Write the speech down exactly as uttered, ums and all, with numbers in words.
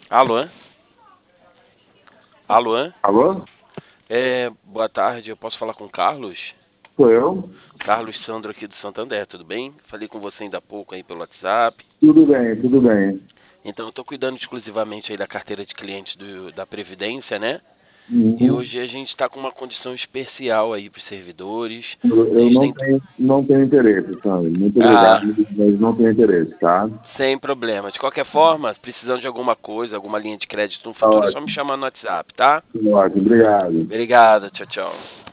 Alô? Alô? Alô? É, boa tarde, eu posso falar com o Carlos? Sou eu? Carlos Sandro aqui do Santander, tudo bem? Falei com você ainda há pouco aí pelo WhatsApp. Tudo bem, tudo bem. Então, eu tô cuidando exclusivamente aí da carteira de clientes do- da Previdência, né? E Uhum. hoje a gente está com uma condição especial aí para os servidores. Eu, A eu gente não tem... tenho, não tenho interesse, Sandro. Muito obrigado, Ah, mas não tenho interesse, tá? sem problema. De qualquer forma, precisando de alguma coisa, alguma linha de crédito no Tá futuro, é só me ótimo, chamar no WhatsApp, tá? tá ótimo. Obrigado. Obrigado, tchau, tchau.